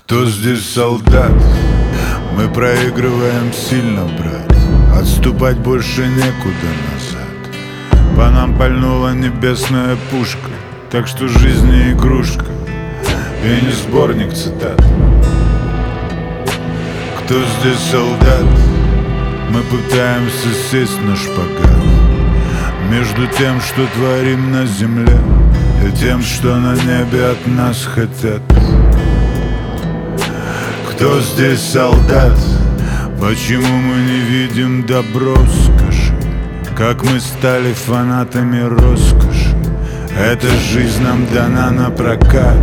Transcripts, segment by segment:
Кто здесь солдат? Мы проигрываем сильно, брат. Отступать больше некуда назад. По нам пальнула небесная пушка, так что жизнь не игрушка и не сборник цитат. Кто здесь солдат? Мы пытаемся сесть на шпагат между тем, что творим на земле, и тем, что на небе от нас хотят. Кто здесь солдат? Почему мы не видим добро, скажи? Как мы стали фанатами роскоши? Эта жизнь нам дана на прокат.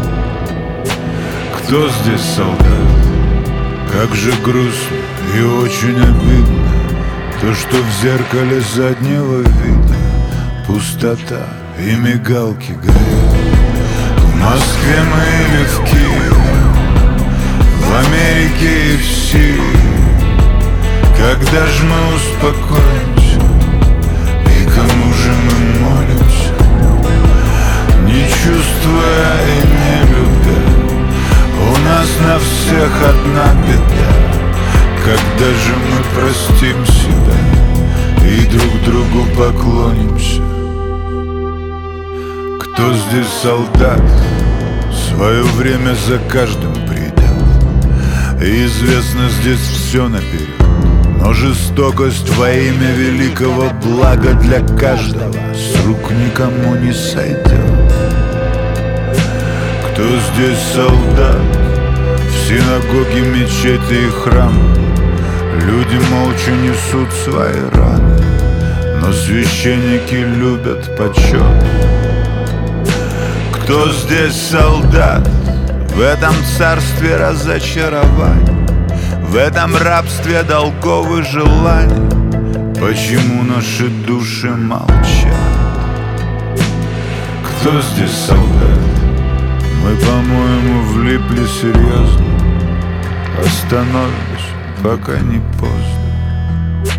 Кто здесь солдат? Как же грустно и очень обидно то, что в зеркале заднего вида пустота и мигалки горят. В Москве мы или в Киеве, в Америке и в Сирии. Когда ж мы успокоимся, и кому же мы молимся? Не чувствуя и не любя, у нас на всех одна беда. Когда же мы простим себя и друг другу поклонимся? Кто здесь солдат? Свое время за каждым придет, и известно здесь все наперед. Но жестокость во имя великого блага для каждого с рук никому не сойдет. Кто здесь солдат? В синагоге, мечети и храмы люди молча несут свои раны, но священники любят почет. Кто здесь солдат? В этом царстве разочарований, в этом рабстве долгов и желаний. Почему наши души молчат? Кто здесь солдат? Мы, по-моему, влипли серьезно. Остановимся, пока не поздно.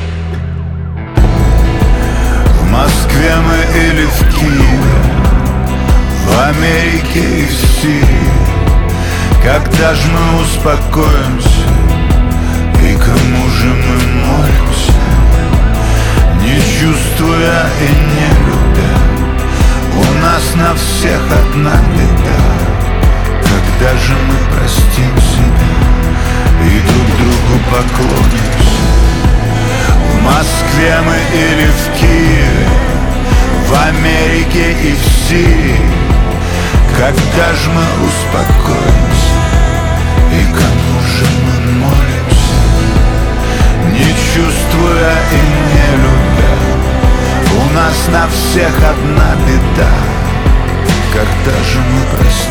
В Москве мы или в Киеве, в Америке и в Сирии. Когда ж мы успокоимся, и кому же мы молимся? Не чувствуя и не любя, у нас на всех одна беда. Когда же мы простим себя и друг другу поклонимся? В Москве мы или в Киеве, в Америке и в Сирии. Когда ж мы успокоимся, и кому же мы молимся? Не чувствуя и не любя, у нас на всех одна беда. Когда же мы простим